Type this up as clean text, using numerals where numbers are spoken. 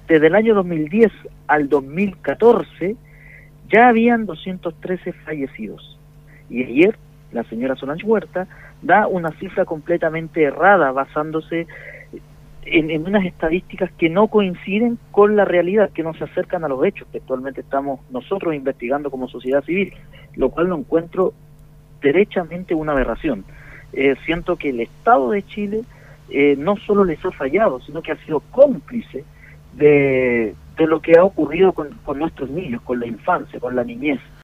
desde el año 2010 al 2014 ya habían 213 fallecidos. Y ayer la señora Solange Huerta da una cifra completamente errada, basándose en unas estadísticas que no coinciden con la realidad, que no se acercan a los hechos que actualmente estamos nosotros investigando como sociedad civil, lo cual lo encuentro derechamente una aberración. Siento que el Estado de Chile no solo les ha fallado, sino que ha sido cómplice de lo que ha ocurrido con nuestros niños, con la infancia, con la niñez.